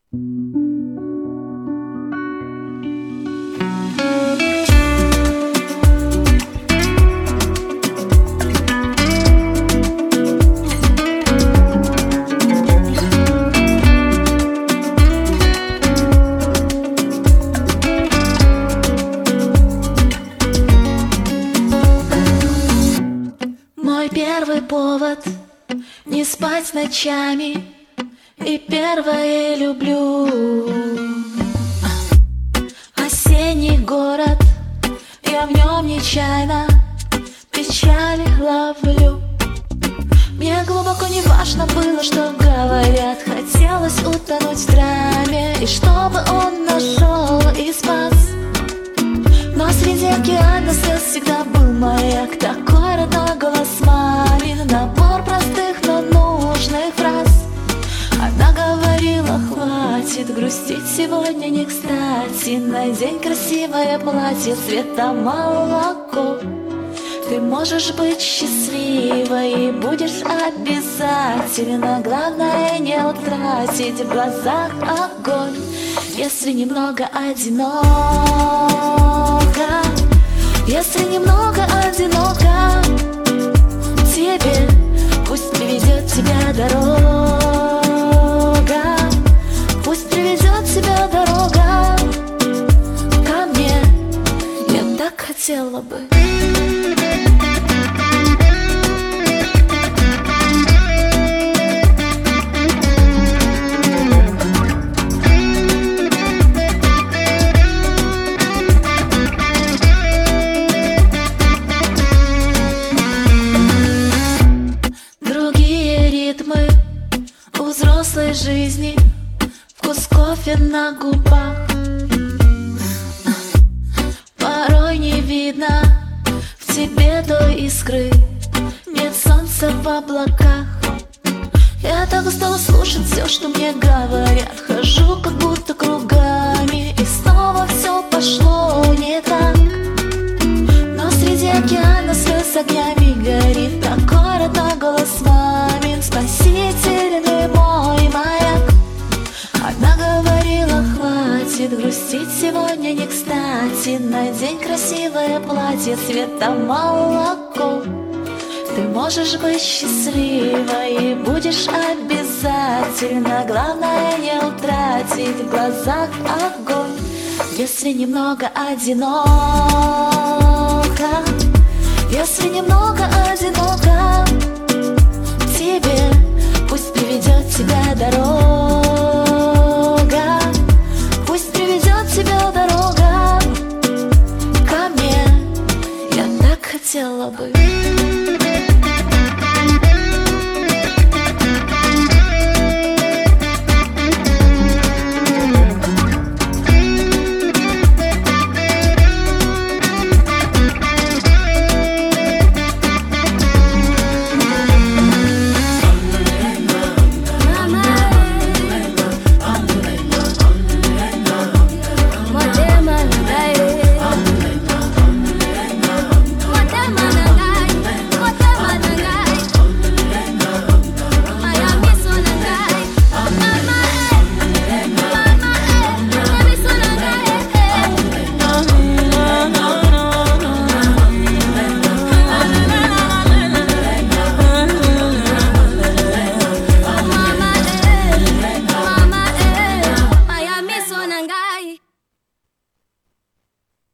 Мой первый повод не спать ночами и первое люблю. Осенний город, я в нем нечаянно печали ловлю. Мне глубоко не важно было, что говорят, хотелось утонуть в драме, и чтобы он нашел и спас. Но среди океана слез всегда был маяк, такой родной голос мамин, набор простых, но нужных фраз. Она говорила, хватит грустить, сегодня не кстати, надень красивое платье цвета молоко. Ты можешь быть счастливой и будешь обязательно, главное не утратить в глазах огонь. Если немного одиноко, если немного одиноко, тебе пусть приведет тебя дорога, пусть приведет тебя дорога ко мне. Я так хотела бы. У взрослой жизни вкус кофе на губах. Порой не видно в тебе той искры, нет солнца в облаках. Я так устала слушать все, что мне говорят, хожу как будто кругами, и снова все пошло не так. Но среди океана слез огнями горит такой родной голос мамин, спасительный мой маяк. Она говорила, хватит грустить, сегодня не кстати, надень красивое платье цвета молоко. Ты можешь быть счастливой и будешь обязательно, главное не утратить в глазах огонь. Если немного одиноко, если немного одиноко, тебе пусть приведет тебя дорога,